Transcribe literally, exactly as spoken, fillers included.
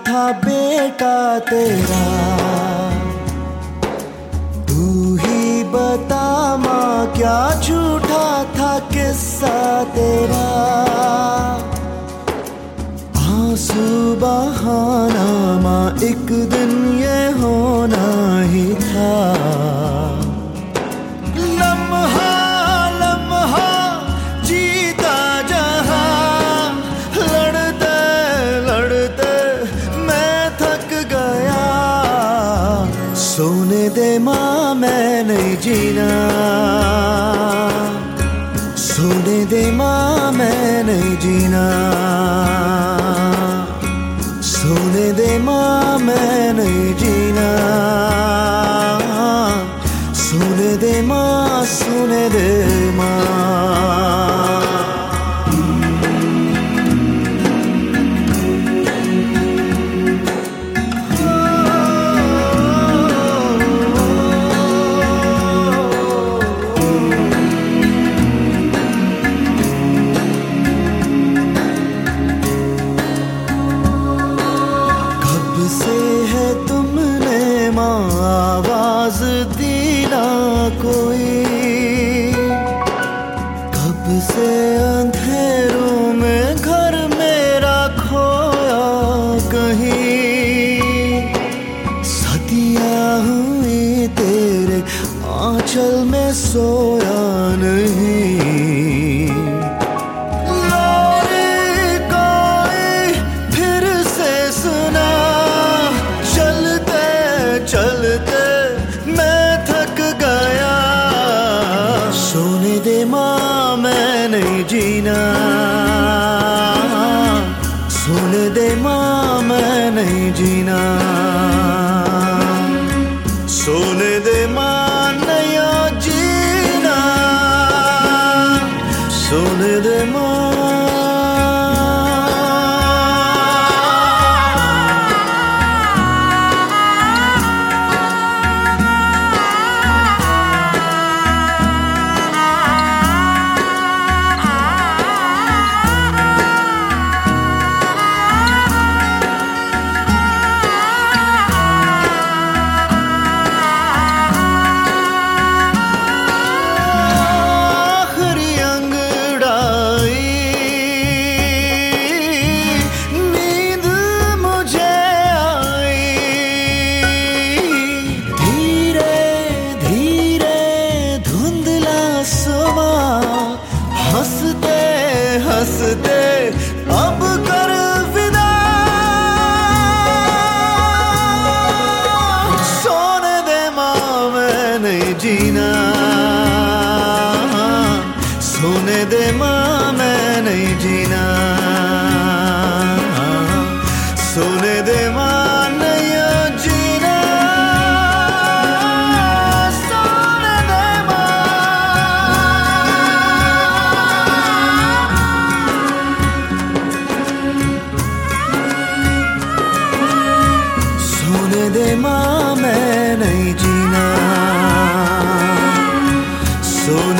था बेटा तेरा। तू ही बता माँ क्या झूठा था किस्सा तेरा। आंसू बहाना माँ एक दिन ये होना ही था। लम्हा लम्हा जीता जहां, लड़ते लड़ते मैं थक गया। सोने दे माँ मैं नहीं जीना, सोने दे माँ मैं नहीं जीना। सोने दे माँ मैं नहीं जीना। सोने दे माँ, सोने दे माँ। से है तुमने माँ आवाज दी ना कोई। कब से अंधेरों में घर मेरा खोया कहीं। सदियाँ हुई तेरे आंचल में सोया नहीं। चलते मैं थक गया। सोने दे माँ मैं नहीं जीना, सोने दे माँ मैं नहीं जीना। सोने दे माँ नहीं जीना, सोने दे माँ। हंसते हंसते अब कर विदा। सोने दे माँ मैं नहीं जीना, सोने दे माँ मैं नहीं जीना। सोने दे माँ नहीं जीना। सोने दे माँ मैं नहीं जीना। सोने